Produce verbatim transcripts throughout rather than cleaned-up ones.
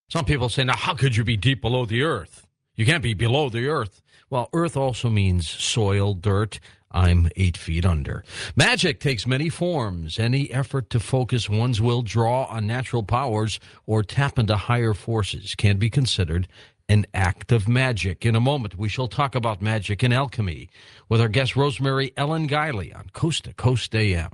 Some people say, now, how could you be deep below the earth? You can't be below the earth. Well, earth also means soil, dirt. I'm eight feet under. Magic takes many forms. Any effort to focus one's will, draw on natural powers, or tap into higher forces can be considered an act of magic. In a moment, we shall talk about magic and alchemy with our guest, Rosemary Ellen Guiley, on Coast to Coast A M.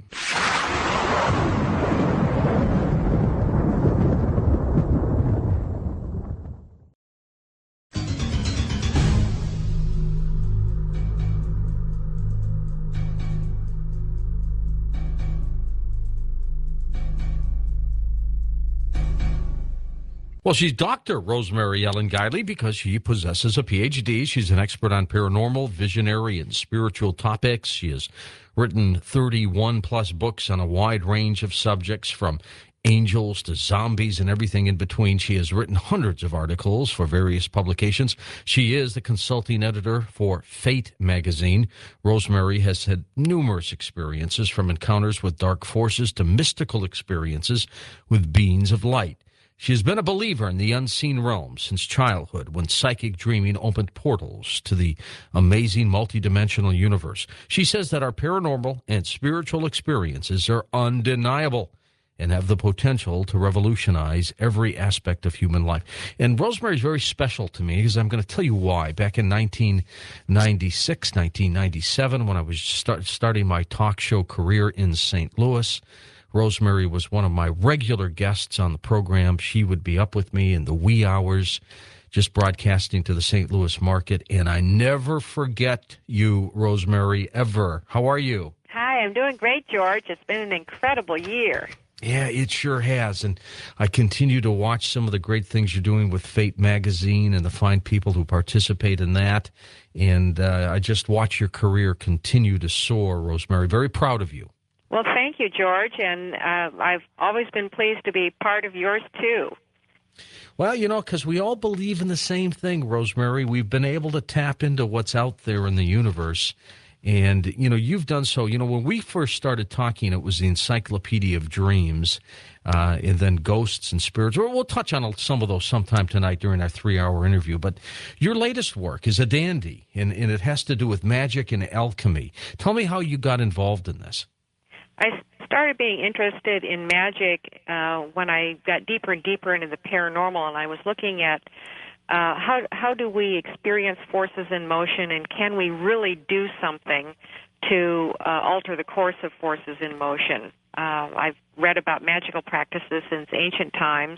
Well, she's Doctor Rosemary Ellen Guiley because she possesses a P H D. She's an expert on paranormal, visionary, and spiritual topics. She has written thirty-one plus books on a wide range of subjects, from angels to zombies and everything in between. She has written hundreds of articles for various publications. She is the consulting editor for Fate magazine. Rosemary has had numerous experiences, from encounters with dark forces to mystical experiences with beings of light. She has been a believer in the unseen realm since childhood, when psychic dreaming opened portals to the amazing multidimensional universe. She says that our paranormal and spiritual experiences are undeniable and have the potential to revolutionize every aspect of human life. And Rosemary is very special to me because I'm going to tell you why. Back in nineteen ninety-six, nineteen ninety-seven, when I was start, starting my talk show career in Saint Louis, Rosemary was one of my regular guests on the program. She would be up with me in the wee hours, just broadcasting to the Saint Louis market. And I never forget you, Rosemary, ever. How are you? Hi, I'm doing great, George. It's been an incredible year. Yeah, it sure has. And I continue to watch some of the great things you're doing with Fate magazine and the fine people who participate in that. And uh, I just watch your career continue to soar, Rosemary. Very proud of you. Well, thank you, George, and uh, I've always been pleased to be part of yours, too. Well, you know, because we all believe in the same thing, Rosemary. We've been able to tap into what's out there in the universe, and, you know, you've done so. You know, when we first started talking, it was the Encyclopedia of Dreams, uh, and then Ghosts and Spirits. We'll touch on some of those sometime tonight during our three-hour interview, but your latest work is a dandy, and, and it has to do with magic and alchemy. Tell me how you got involved in this. I started being interested in magic uh, when I got deeper and deeper into the paranormal, and I was looking at uh, how how do we experience forces in motion, and can we really do something to uh, alter the course of forces in motion? Uh, I've read about magical practices since ancient times,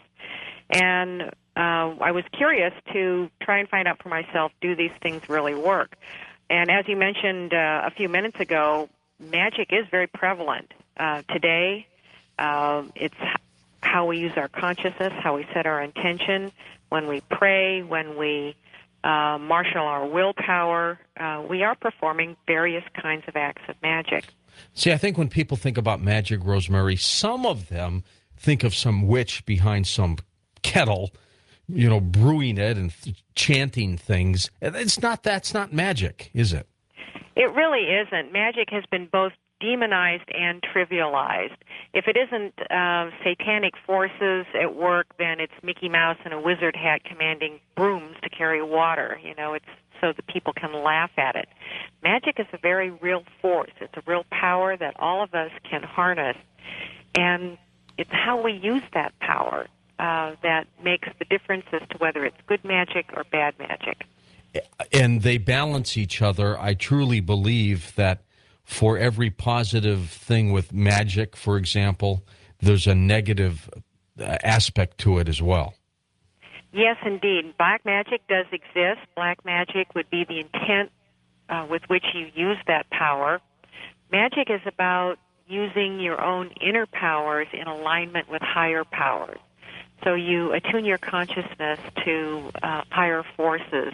and uh, I was curious to try and find out for myself, do these things really work? And as you mentioned uh, a few minutes ago, magic is very prevalent uh, today. Uh, it's how we use our consciousness, how we set our intention, when we pray, when we uh, marshal our willpower. Uh, we are performing various kinds of acts of magic. See, I think when people think about magic, Rosemary, some of them think of some witch behind some kettle, you know, brewing it and th- chanting things. It's not, that's not magic, is it? It really isn't. Magic has been both demonized and trivialized. If it isn't uh, satanic forces at work, then it's Mickey Mouse in a wizard hat commanding brooms to carry water. You know, it's so that people can laugh at it. Magic is a very real force. It's a real power that all of us can harness. And it's how we use that power uh, that makes the difference as to whether it's good magic or bad magic. And they balance each other. I truly believe that for every positive thing with magic, for example, there's a negative aspect to it as well. Yes, indeed. Black magic does exist. Black magic would be the intent uh, with which you use that power. Magic is about using your own inner powers in alignment with higher powers. So you attune your consciousness to uh, higher forces,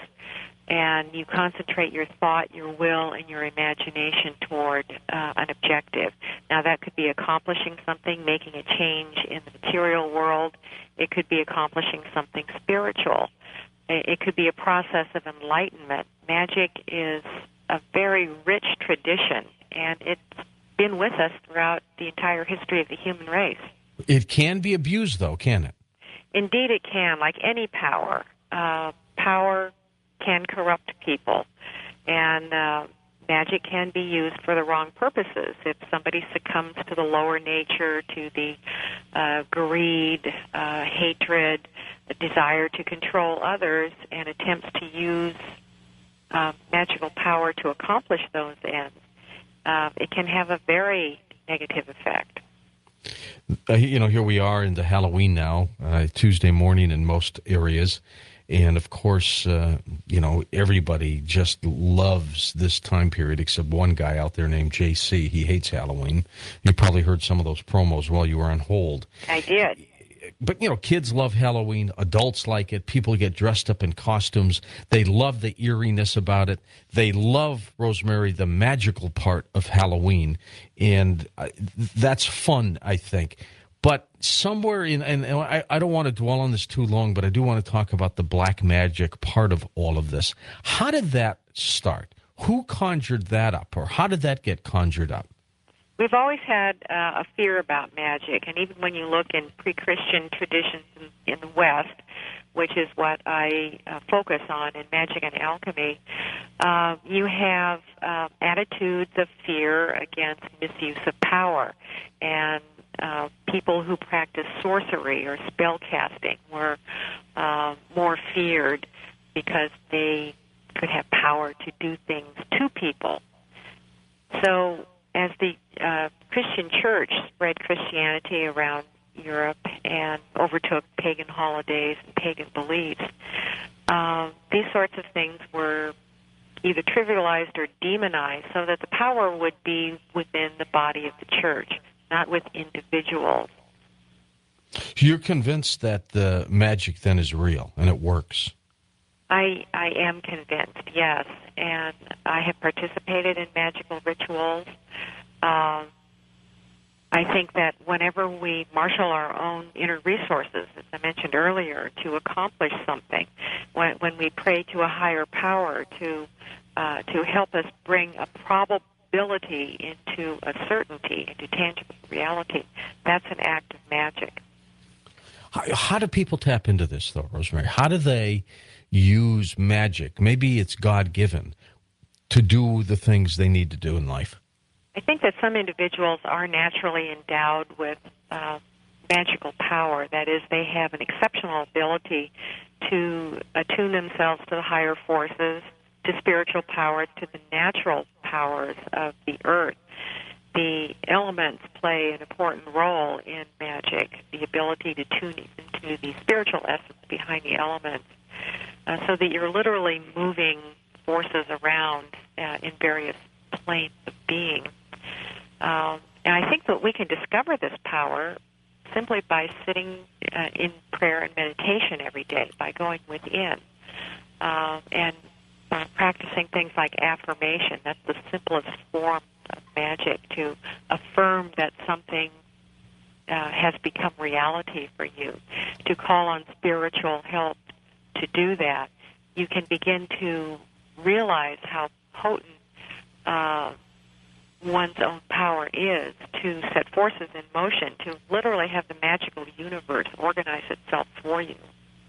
and you concentrate your thought, your will, and your imagination toward uh, an objective. Now, that could be accomplishing something, making a change in the material world. It could be accomplishing something spiritual. It could be a process of enlightenment. Magic is a very rich tradition, and it's been with us throughout the entire history of the human race. It can be abused, though, can it? Indeed, it can. Like any power, uh, power can corrupt people, and uh, magic can be used for the wrong purposes. If somebody succumbs to the lower nature, to the uh, greed, uh, hatred, the desire to control others, and attempts to use uh, magical power to accomplish those ends, uh, it can have a very negative effect. Uh, you know, here we are into Halloween now, uh, Tuesday morning in most areas. And, of course, uh, you know, everybody just loves this time period except one guy out there named J C. He hates Halloween. You probably heard some of those promos while you were on hold. I did. But, you know, kids love Halloween. Adults like it. People get dressed up in costumes. They love the eeriness about it. They love, Rosemary, the magical part of Halloween. And uh, that's fun, I think. But somewhere in, and, and I, I don't want to dwell on this too long, but I do want to talk about the black magic part of all of this. How did that start? Who conjured that up, or how did that get conjured up? We've always had uh, a fear about magic, and even when you look in pre-Christian traditions in, in the West, which is what I uh, focus on in magic and alchemy, uh, you have uh, attitudes of fear against misuse of power, and uh, people who practice sorcery or spell casting were uh, more feared because they could have power to do things to people. So as the uh, Christian church spread Christianity around Europe and overtook pagan holidays and pagan beliefs, uh, these sorts of things were either trivialized or demonized so that the power would be within the body of the church, not with individuals. You're convinced that the magic then is real and it works? I, I am convinced, yes, and I have participated in magical rituals. Um, I think that whenever we marshal our own inner resources, as I mentioned earlier, to accomplish something, when, when we pray to a higher power to uh, to help us bring a probability into a certainty, into tangible reality, that's an act of magic. How, how do people tap into this, though, Rosemary? How do they use magic? Maybe it's God-given to do the things they need to do in life. I think that some individuals are naturally endowed with uh, magical power. That is, they have an exceptional ability to attune themselves to the higher forces, to spiritual power, to the natural powers of the earth. The elements play an important role in magic, the ability to tune into the spiritual essence behind the elements, uh, so that you're literally moving forces around uh, in various planes of being. Um, and I think that we can discover this power simply by sitting uh, in prayer and meditation every day, by going within, uh, and uh, practicing things like affirmation. That's the simplest form of magic, to affirm that something uh, has become reality for you, to call on spiritual help to do that. You can begin to realize how potent uh, one's own power is to set forces in motion, to literally have the magical universe organize itself for you.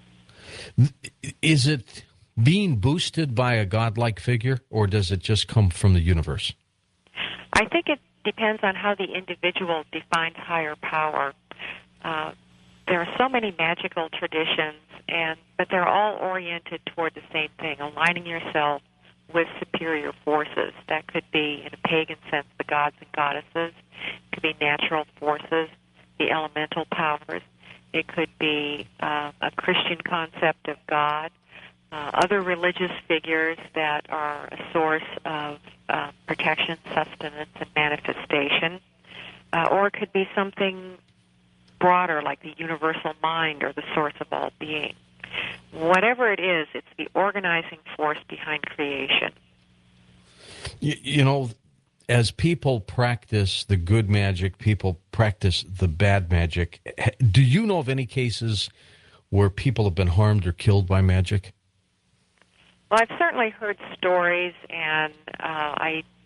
Is it being boosted by a godlike figure, or does it just come from the universe? I think it depends on how the individual defines higher power. Uh, there are so many magical traditions, and but they're all oriented toward the same thing, aligning yourself with superior forces. That could be, in a pagan sense, the gods and goddesses. It could be natural forces, the elemental powers. It could be uh, a Christian concept of God, uh, other religious figures that are a source of uh, protection, sustenance, and manifestation. Uh, or it could be something broader, like the universal mind or the source of all being. Whatever it is, it's the organizing force behind creation. You, you know, as people practice the good magic, people practice the bad magic. Do you know of any cases where people have been harmed or killed by magic? Well, I've certainly heard stories, and uh, I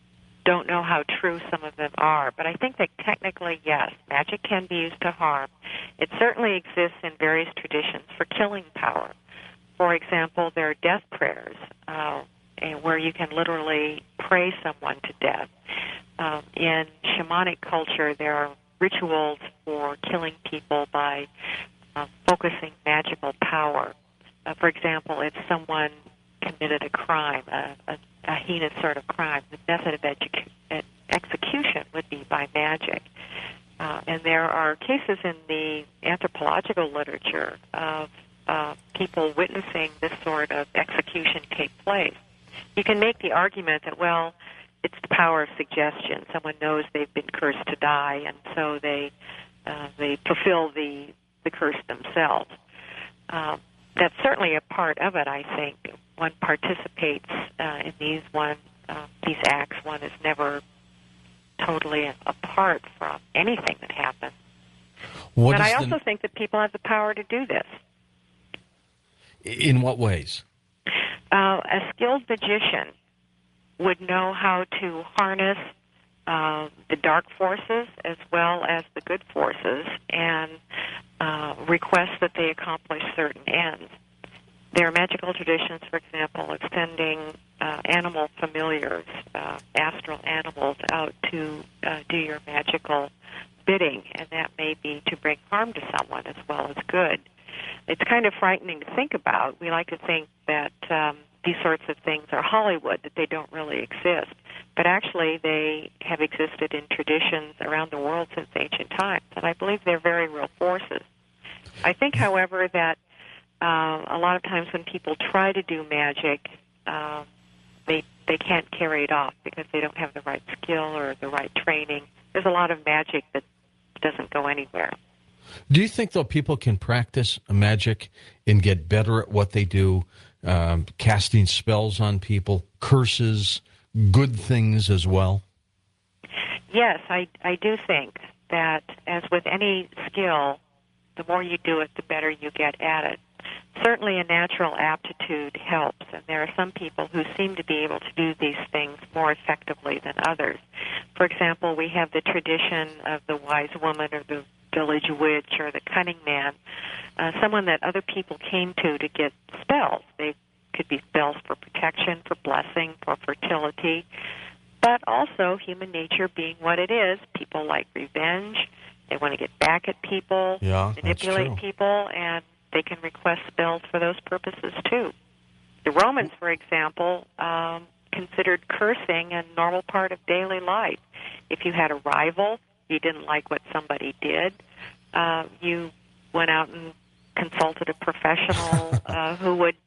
don't know how true some of them are. But I think that technically, yes, magic can be used to harm. It certainly exists in various traditions for killing power. For example, there are death prayers, uh, and where you can literally pray someone to death. Um, in shamanic culture, there are rituals for killing people by uh, focusing magical power. Uh, for example, if someone committed a crime, a, a, a heinous sort of crime, the method of edu- execution would be by magic. Uh, and there are cases in the anthropological literature of uh, people witnessing this sort of execution take place. You can make the argument that, well, it's the power of suggestion. Someone knows they've been cursed to die, and so they uh, they fulfill the, the curse themselves. Uh, that's certainly a part of it, I think. One participates uh, in these one uh, these acts. One is never totally apart from anything that happens. What but I the... also think that people have the power to do this. In what ways? Uh, a skilled magician would know how to harness uh, the dark forces as well as the good forces and uh, request that they accomplish certain ends. There are magical traditions, for example, extending uh, animal familiars, uh, astral animals, out to uh, do your magical bidding, and that may be to bring harm to someone as well as good. It's kind of frightening to think about. We like to think that um, these sorts of things are Hollywood, that they don't really exist. But actually, they have existed in traditions around the world since ancient times, and I believe they're very real forces. I think, however, that uh, a lot of times when people try to do magic, uh, they they can't carry it off because they don't have the right skill or the right training. There's a lot of magic that doesn't go anywhere. Do you think, though, people can practice magic and get better at what they do, um, casting spells on people, curses, good things as well? Yes, I, I do think that, as with any skill, the more you do it, the better you get at it. Certainly a natural aptitude helps, and there are some people who seem to be able to do these things more effectively than others. For example, we have the tradition of the wise woman or the village witch or the cunning man, uh, someone that other people came to to get spells. They could be spells for protection, for blessing, for fertility, but also human nature being what it is. People like revenge. They want to get back at people, yeah, manipulate people, and they can request spells for those purposes too. The Romans, for example, um, considered cursing a normal part of daily life. If you had a rival, you didn't like what somebody did, uh, you went out and consulted a professional uh, who would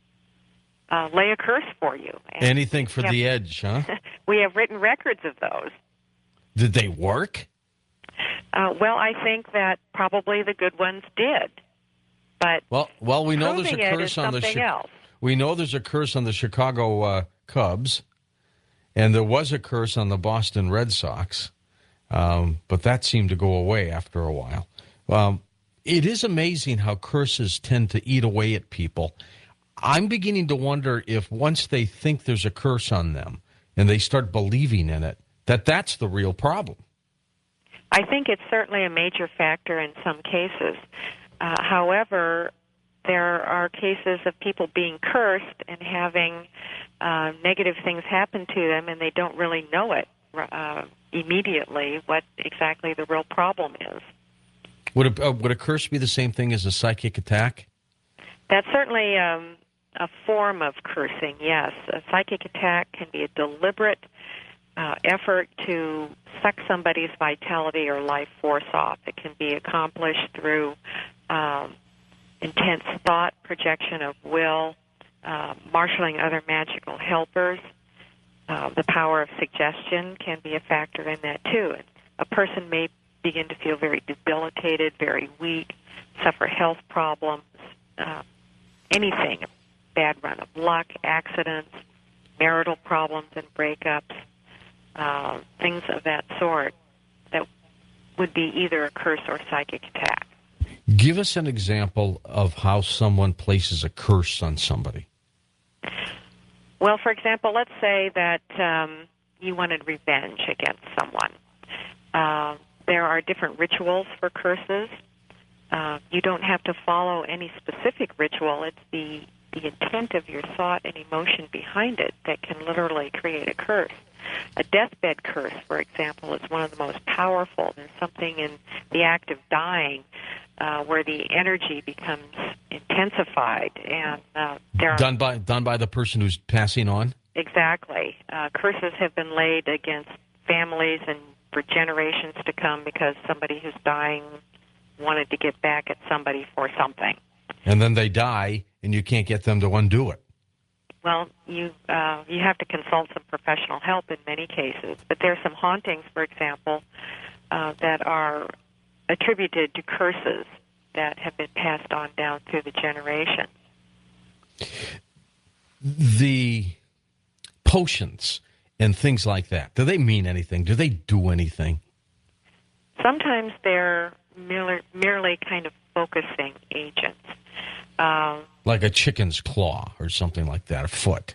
uh, lay a curse for you. And anything for have, the edge, huh? We have written records of those. Did they work? Uh, well, I think that probably the good ones did. But well, well, we know there's a curse on the Chi- we know there's a curse on the Chicago uh, Cubs, and there was a curse on the Boston Red Sox. Um, but that seemed to go away after a while. Um, it is amazing how curses tend to eat away at people. I'm beginning to wonder if once they think there's a curse on them and they start believing in it, that that's the real problem. I think it's certainly a major factor in some cases. Uh, however, there are cases of people being cursed and having uh, negative things happen to them, and they don't really know it uh, immediately what exactly the real problem is. Would a, uh, would a curse be the same thing as a psychic attack? That's certainly um, a form of cursing, yes. A psychic attack can be a deliberate uh, effort to suck somebody's vitality or life force off. It can be accomplished through um, intense thought, projection of will, uh, marshaling other magical helpers. Uh, the power of suggestion can be a factor in that, too. And a person may begin to feel very debilitated, very weak, suffer health problems, uh, anything, a bad run of luck, accidents, marital problems and breakups, uh, things of that sort that would be either a curse or psychic attack. Give us an example of how someone places a curse on somebody. Well, for example, let's say that um, you wanted revenge against someone. Uh, there are different rituals for curses. Uh, you don't have to follow any specific ritual. It's the, the intent of your thought and emotion behind it that can literally create a curse. A deathbed curse, for example, is one of the most powerful. There's something in the act of dying uh, where the energy becomes intensified, and uh, there are Done by done by the person who's passing on? exactly. Uh, curses have been laid against families and for generations to come because somebody who's dying wanted to get back at somebody for something. And then they die, and you can't get them to undo it. Well, you uh, you have to consult some professional help in many cases. But there are some hauntings, for example, uh, that are attributed to curses that have been passed on down through the generations. The potions and things like that, do they mean anything? Do they do anything? Sometimes they're merely, merely kind of focusing agents. Um, Like a chicken's claw or something like that, a foot.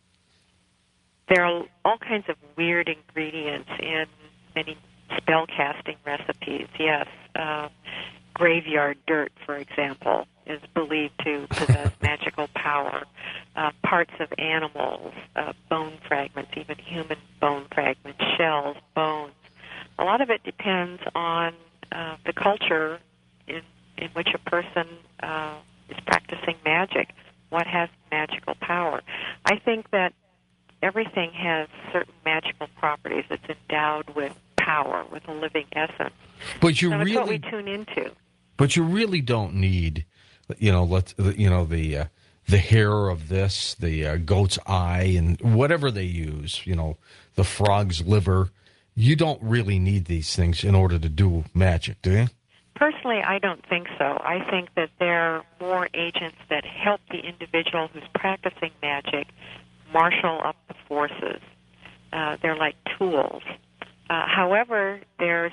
there are all kinds of weird ingredients in many spell-casting recipes, yes. Uh, graveyard dirt, for example, is believed to possess magical power. Uh, parts of animals, uh, bone fragments, even human bone fragments, shells, bones. A lot of it depends on uh, the culture in, in which a person uh, is practicing magic. What has magical power? I think that everything has certain magical properties. It's endowed with power, with a living essence. But you so it's really, what we tune into. but you really don't need, you know, let's, you know, the uh, the hair of this, the uh, goat's eye, and whatever they use, you know, the frog's liver. You don't really need these things in order to do magic, do you? Personally, I don't think so. I think that there are more agents that help the individual who's practicing magic marshal up the forces. Uh, they're like tools. Uh, however, there's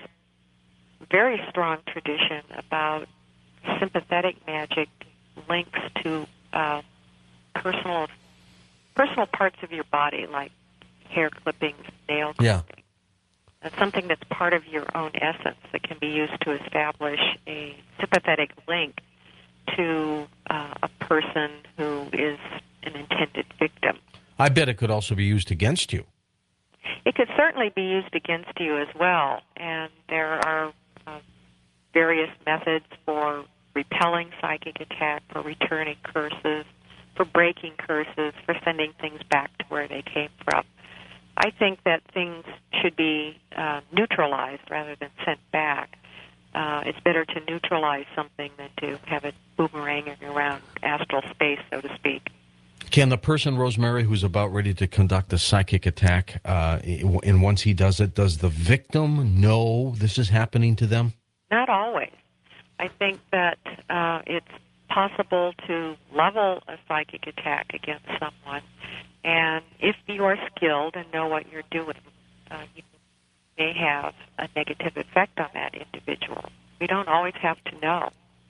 very strong tradition about sympathetic magic links to uh, personal personal parts of your body, like hair clippings, nail clippings. Yeah. That's something that's part of your own essence that can be used to establish a sympathetic link to uh, a person who is an intended victim. I bet it could also be used against you. It could certainly be used against you as well, and there are uh, various methods for repelling psychic attack, for returning curses, for breaking curses, for sending things back to where they came from. I think that things should be uh, neutralized rather than sent back. Uh, it's better to neutralize something than to have it boomeranging around astral space, so to speak. Can the person, Rosemary, who's about ready to conduct a psychic attack, uh, and once he does it, does the victim know this is happening to them? Not always. I think that uh, it's possible to level a psychic attack against someone, and if you are skilled and know what you're doing, uh, you may have a negative effect on that individual. We don't always have to know.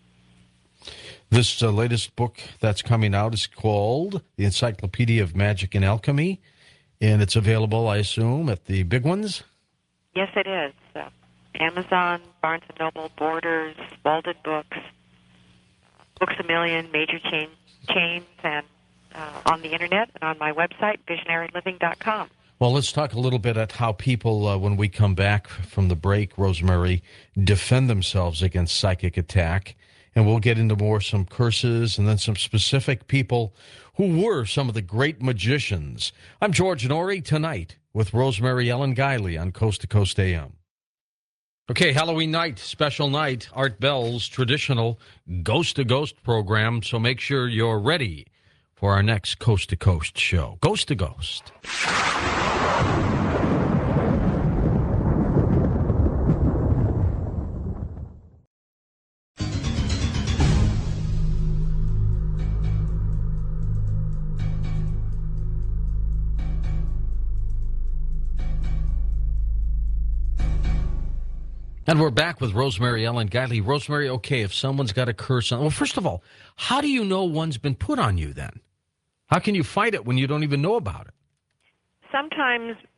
This uh, latest book that's coming out is called The Encyclopedia of Magic and Alchemy, and it's available, I assume, at the big ones? Yes, it is. Uh, Amazon, Barnes and Noble, Borders, Walden Books, Books A Million, major chain, chains, and uh, on the Internet and on my website, visionary living dot com. Well, let's talk a little bit at how people, uh, when we come back from the break, Rosemary, defend themselves against psychic attack. And we'll get into more some curses and then some specific people who were some of the great magicians. I'm George Norrie tonight with Rosemary Ellen Guiley on Coast to Coast A M. Okay, Halloween night, special night, Art Bell's traditional Ghost to Ghost program. So make sure you're ready for our next Coast to Coast show. Ghost to Ghost. And we're back with Rosemary Ellen Guiley. Rosemary, okay, if someone's got a curse on... Well, first of all, how do you know one's been put on you then? How can you fight it when you don't even know about it? Sometimes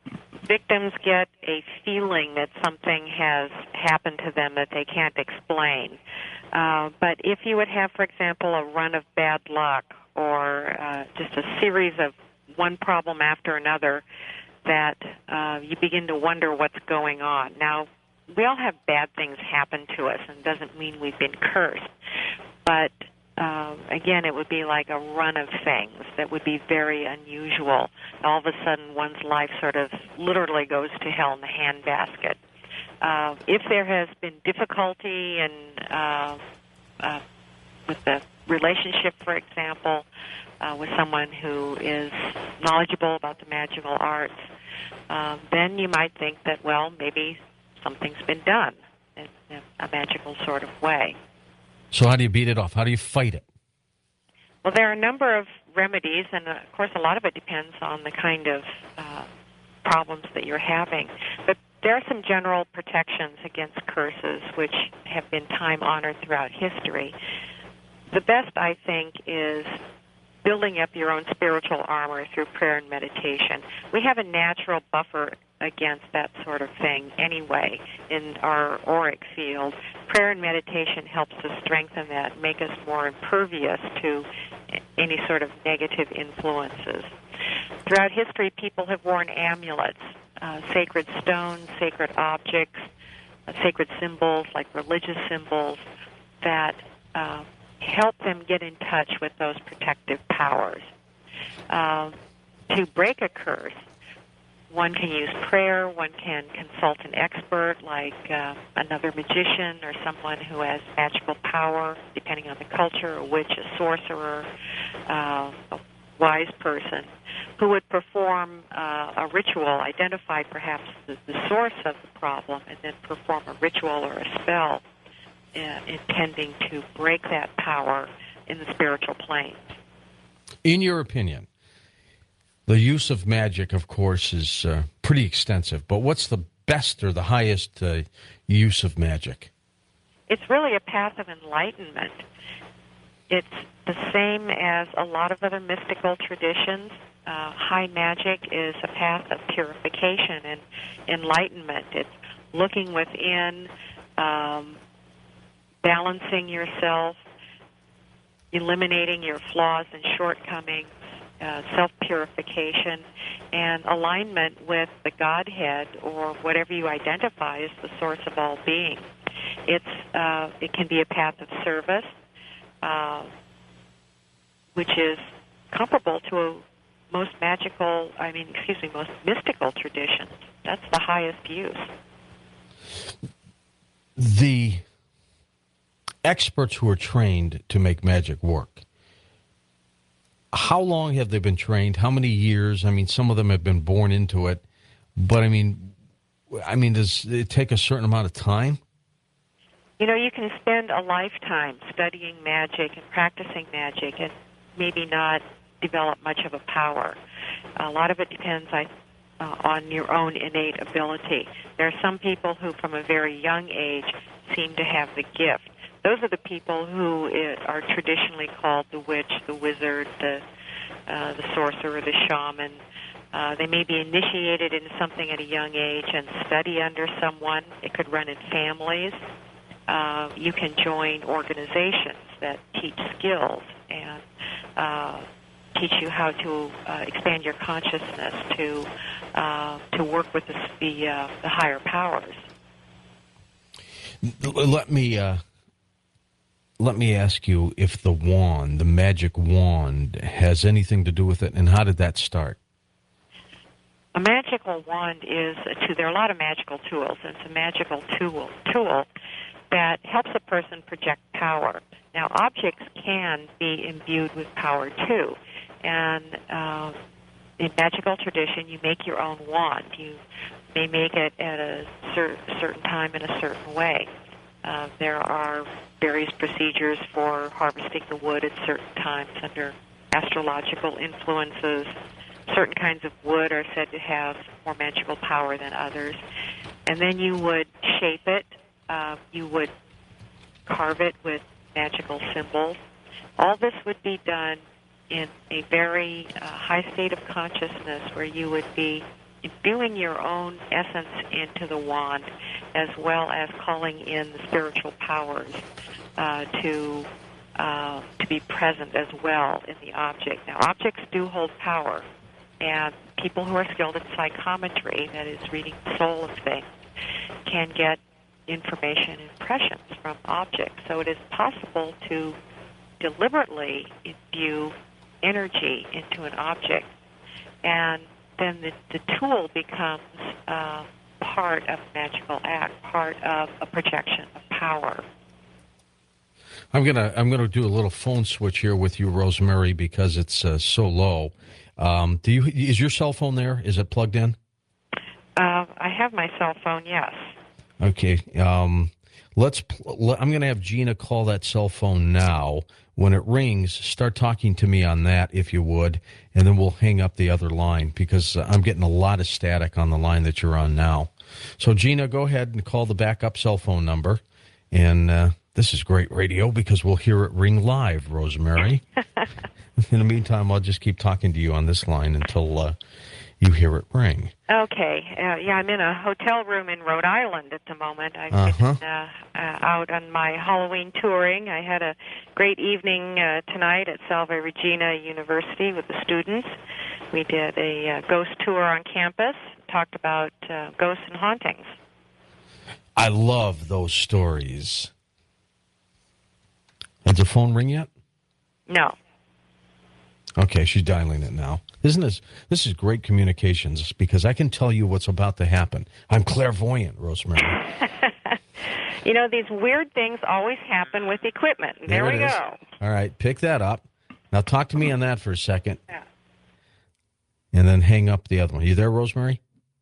victims get a feeling that something has happened to them that they can't explain. Uh, but if you would have, for example, a run of bad luck or uh, just a series of one problem after another, that uh, you begin to wonder what's going on. Now, we all have bad things happen to us, and it doesn't mean we've been cursed. But uh, again, it would be like a run of things that would be very unusual. All of a sudden, one's life sort of literally goes to hell in the handbasket. Uh, if there has been difficulty in uh, uh, with the relationship, for example, uh, with someone who is knowledgeable about the magical arts, uh, then you might think that, well, maybe something's been done in, in a magical sort of way. So how do you beat it off? How do you fight it? Well, there are a number of remedies, and of course a lot of it depends on the kind of uh, problems that you're having. But there are some general protections against curses which have been time-honored throughout history. The best, I think, is building up your own spiritual armor through prayer and meditation. We have a natural buffer against that sort of thing anyway in our auric field. Prayer and meditation helps to strengthen that, make us more impervious to any sort of negative influences. Throughout history, people have worn amulets, uh, sacred stones, sacred objects, uh, sacred symbols like religious symbols that uh, help them get in touch with those protective powers. Uh, to break a curse, one can use prayer, one can consult an expert like uh, another magician or someone who has magical power, depending on the culture, a witch, a sorcerer, uh, a wise person, who would perform uh, a ritual, identify perhaps the, the source of the problem, and then perform a ritual or a spell uh, intending to break that power in the spiritual plane. In your opinion, the use of magic, of course, is uh, pretty extensive, but what's the best or the highest uh, use of magic? It's really a path of enlightenment. It's the same as a lot of other mystical traditions. Uh, high magic is a path of purification and enlightenment. It's looking within, um, balancing yourself, eliminating your flaws and shortcomings, uh, self-purification, and alignment with the Godhead or whatever you identify as the source of all being. It's uh, it can be a path of service, uh, which is comparable to most magical, I mean, excuse me, most mystical traditions. That's the highest use. The experts who are trained to make magic work, how long have they been trained? How many years? I mean, some of them have been born into it, but I mean, I mean, does it take a certain amount of time? You know, you can spend a lifetime studying magic and practicing magic and maybe not develop much of a power. A lot of it depends I, uh, on your own innate ability. There are some people who, from a very young age, seem to have the gift. Those are the people who are traditionally called the witch, the wizard, the uh, the sorcerer, the shaman. Uh, they may be initiated into something at a young age and study under someone. It could run in families. Uh, you can join organizations that teach skills and uh, teach you how to uh, expand your consciousness, to uh, to work with the the, uh, the higher powers. Let me uh, let me ask you if the wand, the magic wand, has anything to do with it, and how did that start? A magical wand is a tool. There are a lot of magical tools, and it's a magical tool tool that helps a person project power. Now, objects can be imbued with power too, and uh, in magical tradition, you make your own wand. You may make it at a cer- certain time in a certain way. Uh, there are various procedures for harvesting the wood at certain times under astrological influences. Certain kinds of wood are said to have more magical power than others. And then you would shape it. Uh, you would carve it with magical symbols. All this would be done in a very uh, high state of consciousness where you would be imbuing your own essence into the wand, as well as calling in the spiritual powers uh, to uh, to be present as well in the object. Now, objects do hold power, and people who are skilled in psychometry, that is reading the soul of things, can get information and impressions from objects. So it is possible to deliberately imbue energy into an object, and then the, the tool becomes uh, part of a magical act, part of a projection of power. I'm gonna I'm gonna do a little phone switch here with you, Rosemary, because it's uh, so low. Um, do you is your cell phone there? Is it plugged in? Uh, I have my cell phone, yes. Okay. Um, let's. Pl- I'm going to have Gina call that cell phone now. When it rings, start talking to me on that, if you would, and then we'll hang up the other line because I'm getting a lot of static on the line that you're on now. So, Gina, go ahead and call the backup cell phone number. And uh, this is great radio because we'll hear it ring live, Rosemary. In the meantime, I'll just keep talking to you on this line until uh, you hear it ring. Okay. Uh, yeah, I'm in a hotel room in Rhode Island at the moment. I've Uh-huh. been uh, uh, out on my Halloween touring. I had a great evening uh, tonight at Salve Regina University with the students. We did a uh, ghost tour on campus, talked about uh, ghosts and hauntings. I love those stories. Has the phone ring yet? No. Okay, she's dialing it now. Isn't this this is great communications because I can tell you what's about to happen. I'm clairvoyant, Rosemary. You know, these weird things always happen with equipment. There, there we it is. go. All right, pick that up. Now talk to me on that for a second. Yeah. And then hang up the other one. You there, Rosemary?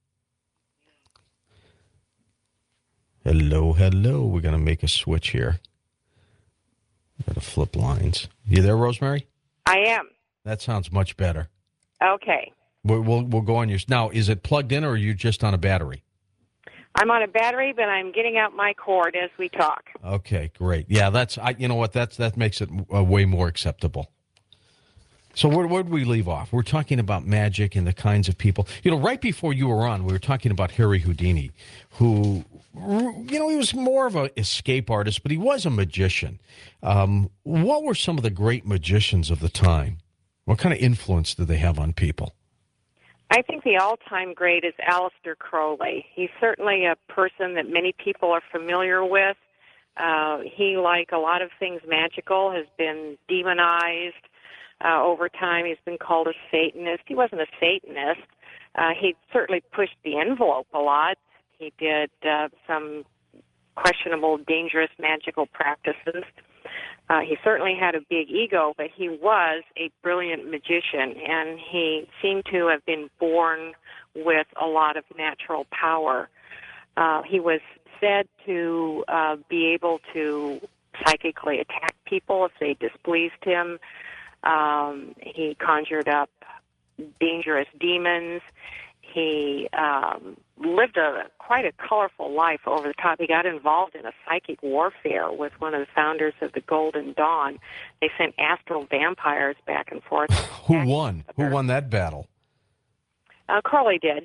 Hello, hello. We're going to make a switch here. Got to flip lines. You there, Rosemary? I am. That sounds much better. Okay. We'll, we'll, we'll go on your... Now, is it plugged in or are you just on a battery? I'm on a battery, but I'm getting out my cord as we talk. Okay, great. Yeah, that's... I. You know what? That's That makes it uh, way more acceptable. So where where did we leave off? We're talking about magic and the kinds of people. You know, right before you were on, we were talking about Harry Houdini, who, you know, he was more of an escape artist, but he was a magician. Um, what were some of the great magicians of the time? What kind of influence did they have on people? I think the all-time great is Aleister Crowley. He's certainly a person that many people are familiar with. Uh, he, like a lot of things magical, has been demonized uh, over time. He's been called a Satanist. He wasn't a Satanist. Uh, he certainly pushed the envelope a lot. He did uh, some questionable, dangerous magical practices. Uh, he certainly had a big ego, but he was a brilliant magician, and he seemed to have been born with a lot of natural power. Uh, he was said to uh, be able to psychically attack people if they displeased him. Um, he conjured up dangerous demons. He um, lived a quite a colorful life over the top. He got involved in a psychic warfare with one of the founders of the Golden Dawn. They sent astral vampires back and forth. Who won? Who won that battle? Uh, Crowley did,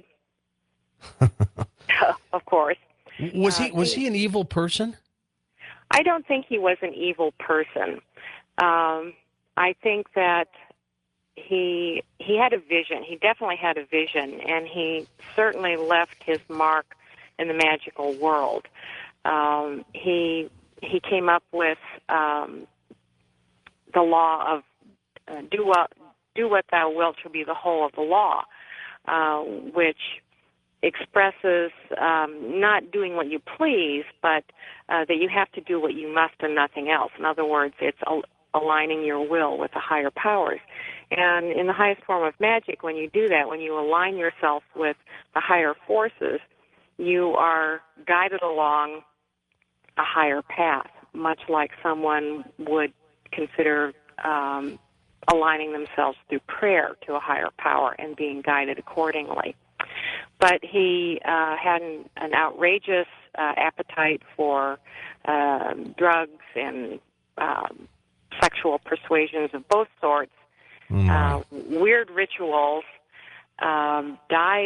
of course. Was he Uh, was he- he an evil person? I don't think he was an evil person. Um, I think that he he had a vision. He definitely had a vision, and he certainly left his mark in the magical world. Um, he he came up with um, the law of uh, do what do what thou wilt shall be the whole of the law, uh, which expresses um, not doing what you please, but uh, that you have to do what you must and nothing else. In other words, it's al- aligning your will with the higher powers. And in the highest form of magic, when you do that, when you align yourself with the higher forces, you are guided along a higher path, much like someone would consider um, aligning themselves through prayer to a higher power and being guided accordingly. But he uh, had an, an outrageous uh, appetite for uh, drugs and um, sexual persuasions of both sorts, Mm. uh, weird rituals, um, died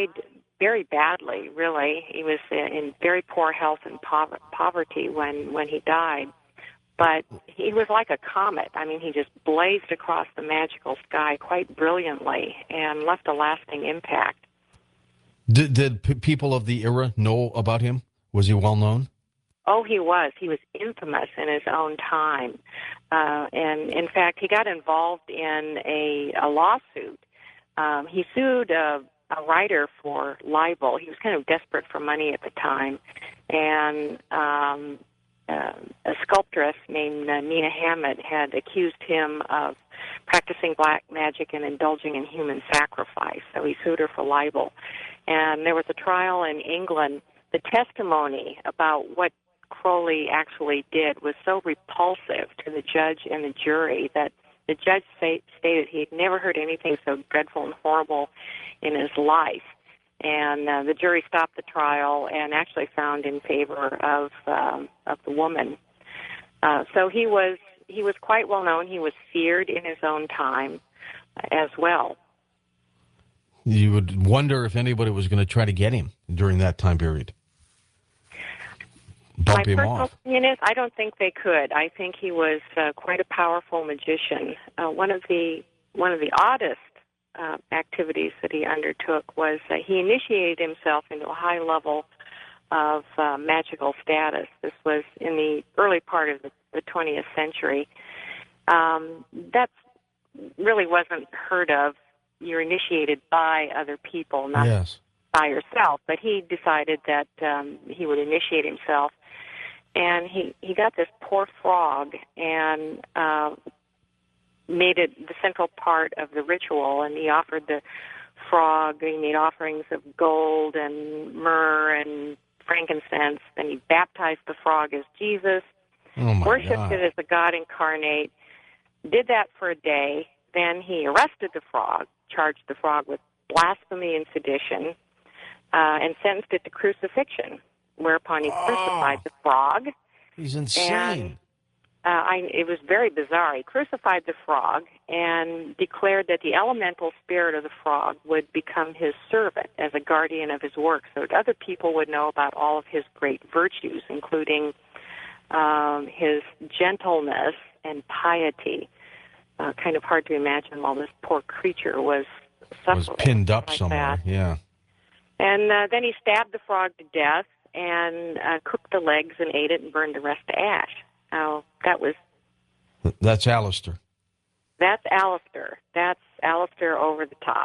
very badly, really. He was in very poor health and pov- poverty when, when he died. But he was like a comet. I mean, he just blazed across the magical sky quite brilliantly and left a lasting impact. Did, did p- people of the era know about him? Was he well known? Oh, he was. He was infamous in his own time. Uh, and, in fact, he got involved in a, a lawsuit. Um, he sued a, a writer for libel. He was kind of desperate for money at the time. And um, uh, a sculptress named uh, Nina Hammett had accused him of practicing black magic and indulging in human sacrifice. So he sued her for libel. And there was a trial in England. The testimony about what Crowley actually did was so repulsive to the judge and the jury that the judge say, stated he had never heard anything so dreadful and horrible in his life. And uh, the jury stopped the trial and actually found in favor of um, of the woman. Uh, so he was he was quite well known. He was feared in his own time as well. You would wonder if anybody was going to try to get him during that time period. Bump My him personal off. opinion is I don't think they could. I think he was uh, quite a powerful magician. Uh, one of the one of the oddest uh, activities that he undertook was uh, he initiated himself into a high level of uh, magical status. This was in the early part of the, the twentieth century. Um, that really wasn't heard of. You're initiated by other people, not Yes. by yourself. But he decided that um, he would initiate himself. And he, he got this poor frog and uh, made it the central part of the ritual. And he offered the frog, he made offerings of gold and myrrh and frankincense. Then he baptized the frog as Jesus, Oh, my worshipped God. it as the God incarnate, did that for a day. Then he arrested the frog, charged the frog with blasphemy and sedition, uh, and sentenced it to crucifixion, whereupon he Oh. crucified the frog. He's insane. Uh, I, it was very bizarre. He crucified the frog and declared that the elemental spirit of the frog would become his servant as a guardian of his work, so that other people would know about all of his great virtues, including um, his gentleness and piety. Uh, kind of hard to imagine while this poor creature was suffering. Was pinned up like somewhere, that. yeah. And uh, then he stabbed the frog to death and uh, cooked the legs and ate it and burned the rest to ash. Now, that was, That's Alistair. that's Alistair. That's Alistair over the top.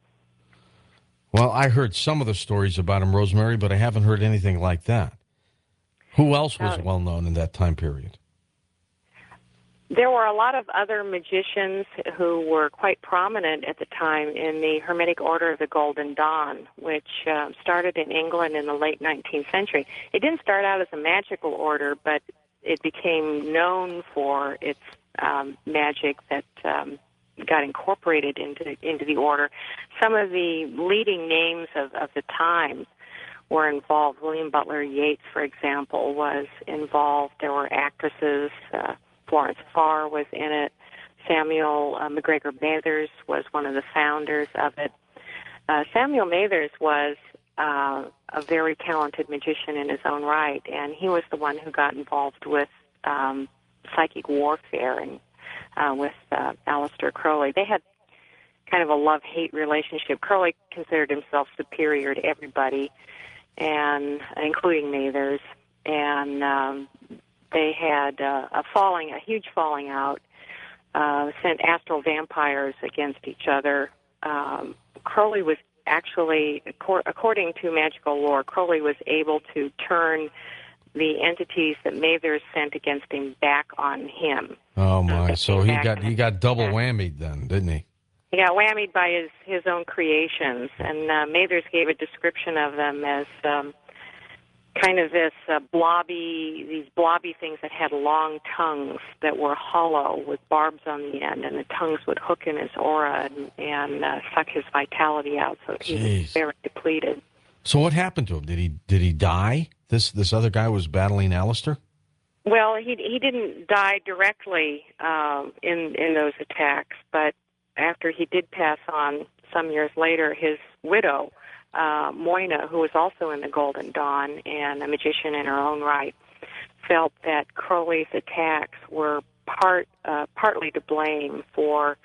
Well, I heard some of the stories about him, Rosemary, but I haven't heard anything like that. Who else was Oh. well known in that time period? There were a lot of other magicians who were quite prominent at the time in the Hermetic Order of the Golden Dawn, which uh, started in England in the late nineteenth century. It didn't start out as a magical order, but it became known for its um, magic that um, got incorporated into into the order. Some of the leading names of, of the time were involved. William Butler Yeats, for example, was involved. There were actresses. Uh, Florence Farr was in it. Samuel uh, McGregor Mathers was one of the founders of it. Uh, Samuel Mathers was uh, a very talented magician in his own right, and he was the one who got involved with um, psychic warfare and uh, with uh, Aleister Crowley. They had kind of a love-hate relationship. Crowley considered himself superior to everybody, and including Mathers, and um, they had uh, a falling, a huge falling out, uh, sent astral vampires against each other. Um, Crowley was actually, according to magical lore, Crowley was able to turn the entities that Mathers sent against him back on him. Oh, my. Uh, So he back got and he got double back. whammied then, didn't he? He got whammied by his, his own creations, and uh, Mathers gave a description of them as um, kind of this uh, blobby, these blobby things that had long tongues that were hollow with barbs on the end, and the tongues would hook in his aura and, and uh, suck his vitality out, so he Jeez. was very depleted. So what happened to him? Did he did he die? This this other guy was battling Alistair? Well, he he didn't die directly um, in in those attacks, but after he did pass on some years later, his widow uh, Moina, who was also in the Golden Dawn and a magician in her own right, felt that Crowley's attacks were part uh, partly to blame for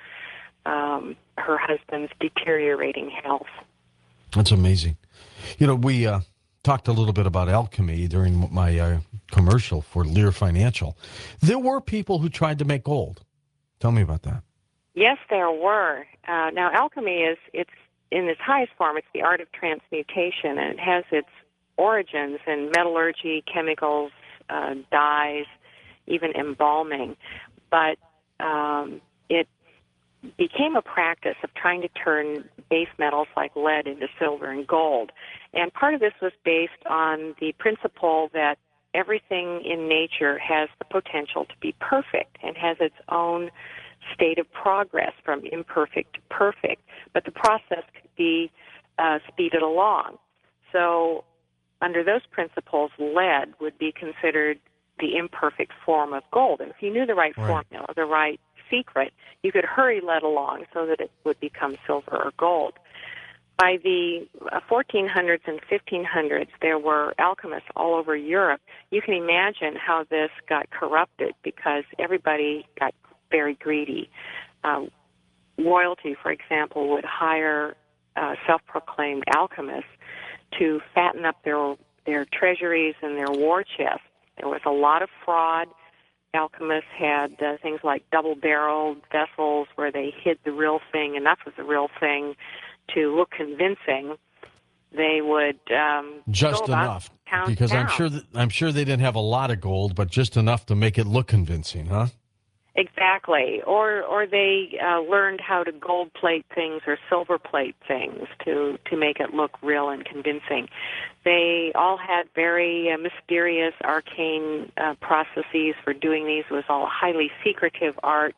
um, her husband's deteriorating health. That's amazing. You know, we uh, talked a little bit about alchemy during my uh, commercial for Lear Financial. There were people who tried to make gold. Tell me about that. Yes, there were. Uh, now, alchemy is, it's in its highest form, it's the art of transmutation, and it has its origins in metallurgy, chemicals, uh, dyes, even embalming. But um, it became a practice of trying to turn base metals like lead into silver and gold. And part of this was based on the principle that everything in nature has the potential to be perfect and has its own state of progress from imperfect to perfect, but the process could be uh, speeded along. So under those principles, lead would be considered the imperfect form of gold. And if you knew the right, right. formula, the right secret, you could hurry lead along so that it would become silver or gold. By the fourteen hundreds and fifteen hundreds, there were alchemists all over Europe. You can imagine how this got corrupted because everybody got very greedy. Um, royalty, for example, would hire uh, self-proclaimed alchemists to fatten up their their treasuries and their war chests. There was a lot of fraud. Alchemists had uh, things like double-barreled vessels where they hid the real thing, enough of the real thing to look convincing. They would um, just go enough, town because town. I'm sure that, I'm sure they didn't have a lot of gold, but just enough to make it look convincing, huh? Exactly. Or or they uh, learned how to gold plate things or silver plate things to, to make it look real and convincing. They all had very uh, mysterious, arcane uh, processes for doing these. It was all highly secretive art.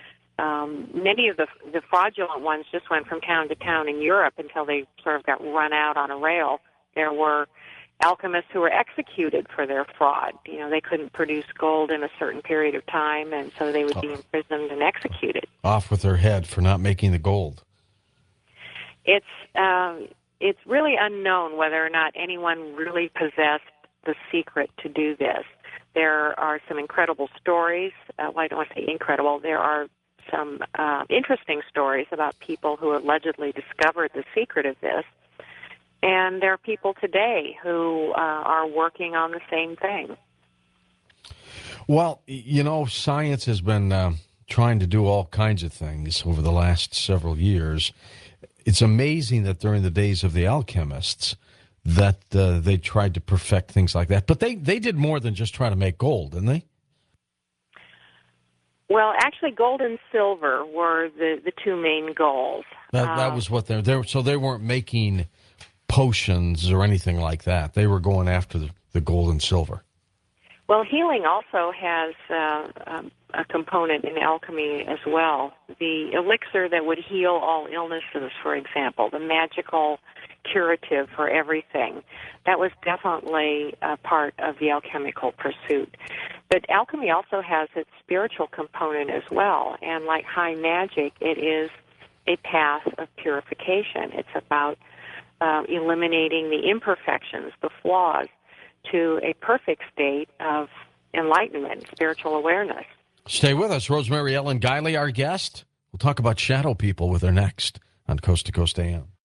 Um, many of the the fraudulent ones just went from town to town in Europe until they sort of got run out on a rail. There were alchemists who were executed for their fraud. You know, they couldn't produce gold in a certain period of time, and so they would oh. be imprisoned and executed. Off with their head for not making the gold. It's um, it's really unknown whether or not anyone really possessed the secret to do this. There are some incredible stories. Uh, well, I don't want to say incredible. There are some uh, interesting stories about people who allegedly discovered the secret of this. And there are people today who uh, are working on the same thing. Well, you know, science has been uh, trying to do all kinds of things over the last several years. It's amazing that during the days of the alchemists that uh, they tried to perfect things like that. But they, they did more than just try to make gold, didn't they? Well, actually, gold and silver were the, the two main goals. That, that was what they're there. So they weren't making potions or anything like that. They were going after the, the gold and silver. Well, healing also has uh, um, a component in alchemy as well. The elixir that would heal all illnesses, for example, the magical curative for everything, that was definitely a part of the alchemical pursuit. But alchemy also has its spiritual component as well, and like high magic, it is a path of purification. It's about uh, eliminating the imperfections, the flaws, to a perfect state of enlightenment, spiritual awareness. Stay with us. Rosemary Ellen Guiley, our guest. We'll talk about shadow people with her next on Coast to Coast A M.